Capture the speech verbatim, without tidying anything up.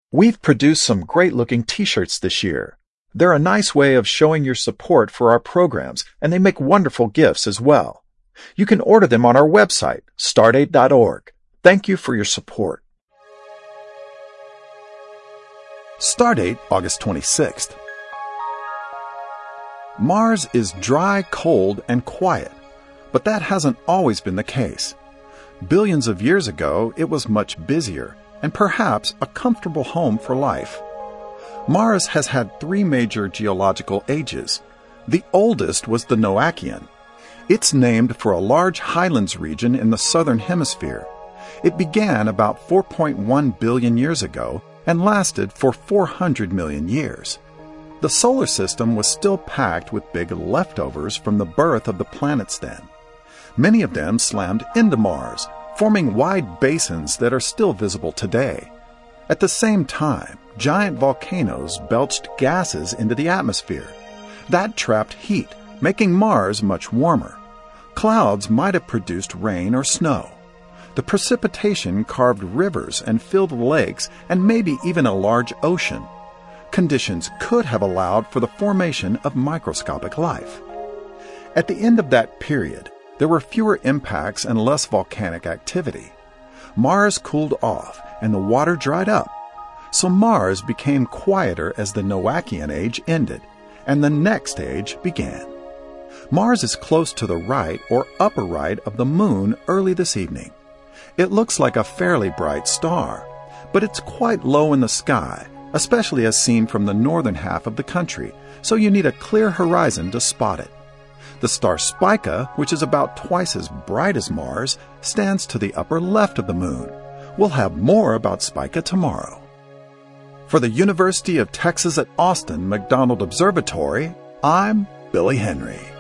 We've produced some great-looking t-shirts this year. They're a nice way of showing your support for our programs, and they make wonderful gifts as well. You can order them on our website, stardate dot org. Thank you for your support. Stardate, August twenty-sixth. Mars is dry, cold, and quiet, but that hasn't always been the case. Billions of years ago, it was much busier, and perhaps a comfortable home for life. Mars has had three major geological ages. The oldest was the Noachian. It's named for a large highlands region in the southern hemisphere. It began about four point one billion years ago and lasted for four hundred million years. The solar system was still packed with big leftovers from the birth of the planets then. Many of them slammed into Mars, forming wide basins that are still visible today. At the same time, giant volcanoes belched gases into the atmosphere. That trapped heat, making Mars much warmer. Clouds might have produced rain or snow. The precipitation carved rivers and filled lakes and maybe even a large ocean. Conditions could have allowed for the formation of microscopic life. At the end of that period, there were fewer impacts and less volcanic activity. Mars cooled off and the water dried up. So Mars became quieter as the Noachian age ended, and the next age began. Mars is close to the right or upper right of the Moon early this evening. It looks like a fairly bright star, but it's quite low in the sky, especially as seen from the northern half of the country, so you need a clear horizon to spot it. The star Spica, which is about twice as bright as Mars, stands to the upper left of the Moon. We'll have more about Spica tomorrow. For the University of Texas at Austin McDonald Observatory, I'm Billy Henry.